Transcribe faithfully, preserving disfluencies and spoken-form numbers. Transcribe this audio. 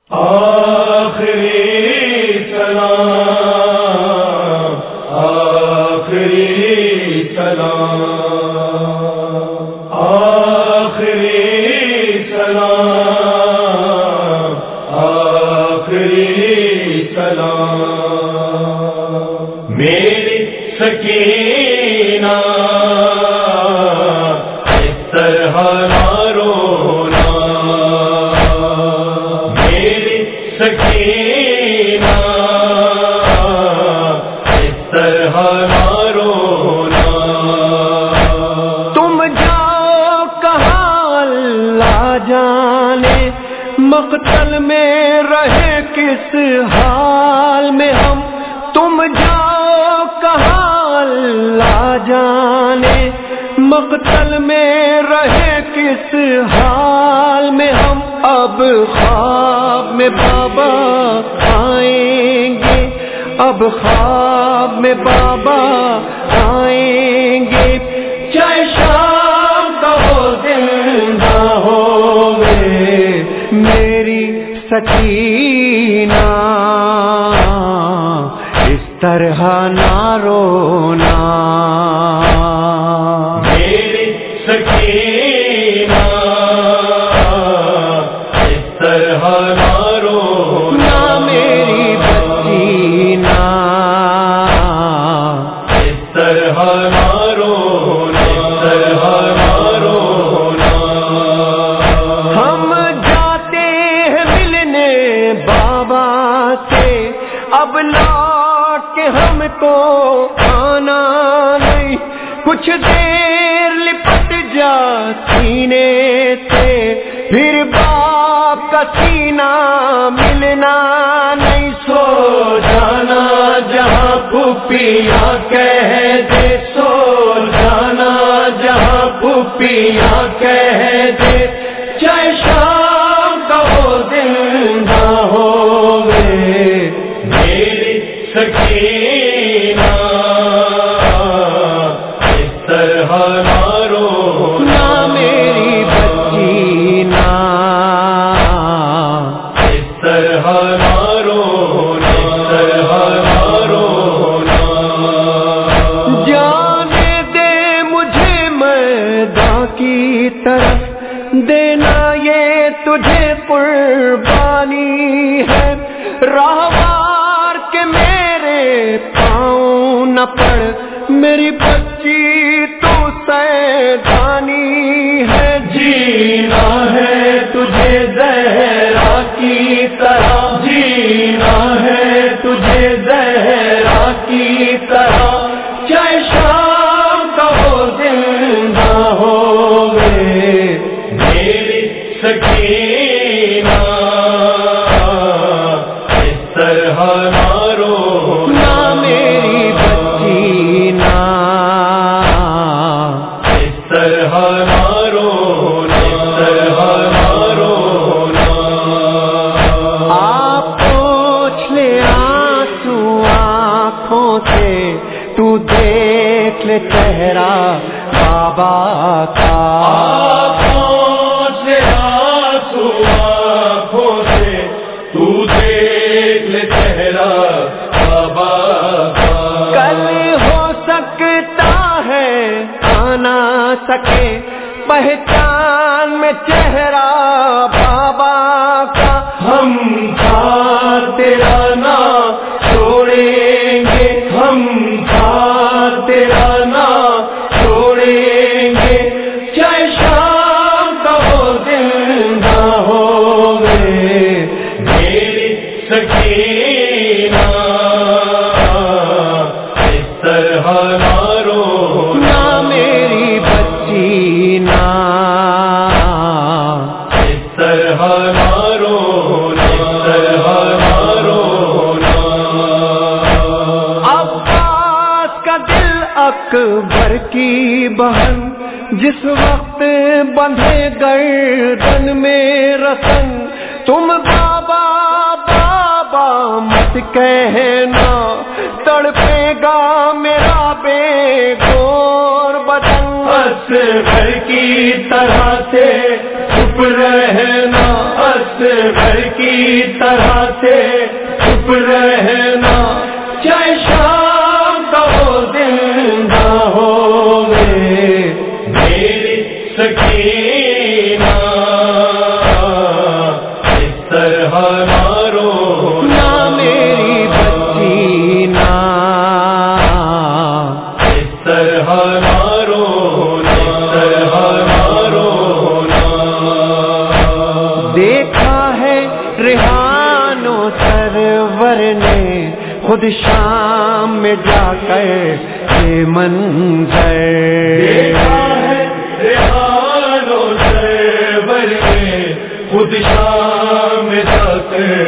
آخری سلام آخری سلام آخری سلام آخری سلام میری سکینہ اس طرح نہ رونا سکینہ اس طرح نہ رونا تم جاؤ کہاں اللہ جانے مقتل میں رہے کس حال میں ہم تم جاؤ کہاں اللہ جانے مقتل میں رہے کس حال میں ہم اب خواب میں بابا آئیں گے اب خواب میں بابا آئیں گے چاہے شام کا ہو زندہ ہوئے میری سکینہ اس طرح نہ رونا میری سکینہ اس طرح نہ رونا میری بچینا اس طرح نہ رونا اس طرح نہ رونا ہم جاتے ہیں ملنے بابا سے اب لوٹ کے ہم کو آنا نہیں کچھ دیر لپٹ جا سینے سے پھر باپ کا سینہ ملنا نہیں سو جانا جہاں پھوپھیاں کہہ دے سو جانا جہاں پھوپھیاں کہہ دے چاہے شام کا ہو زندہ ہوئے میری سکینہ اس طرح نہ رونا میری بچینا اس طرح نہ رونا اس طرح نہ رونا جانے دے مجھے میدان کی طرف دینا یہ تجھے قربانی ہے راہوار کے میرے پاؤں نہ پڑ میری بچی تو سیدانی ہے جینا ہے تجھے زہرا کی طرح جینا ہے تجھے زہرا کی طرح چاہے شام کا ہو زندہ ہوئے میری سکینہ اس طرح نہ رونا میری بچینا اس طرح نہ رونا اس طرح نہ رونا آپ پوچھ لے آنسو آنکھوں سے تو دیکھ لے چہرہ بابا کا آنکھوں سے آنسو آنکھوں سے تو دیکھ لے چہرہ بابا کا کل ہو سکتا ہے آنا سکے پہچان میں چہرہ بابا کا ہم ساتھ تیرا نام چھوڑیں گے ہم ساتھ تیرا نام چھوڑیں گے چاہے شام کا ہو زندہ ہوئے میری سکینہ اس طرح نہ رونا میری بچینا اس طرح نہ رونا اس طرح نہ رونا عباس کا دل اکبر کی بہن جس وقت بندھے گردن میں رسن تم بابا بابا مت کہنا تڑپے گا میرا بے گور بدن اصغر کی طرح سے چپ رہنا اصغر کی طرح سے چپ رہنا، چاہے شام کا ہو زندہ ہو میری سکینہ، اس طرح نہ رونا میری بچی نا، اس طرح نہ رونا، اس طرح نہ رونا۔ دیکھا ہے ریحان و سرور نے خود شام میں جا کر یہ منظر، دیکھا ہے ریحان و سرور نے خود شام میں جا کر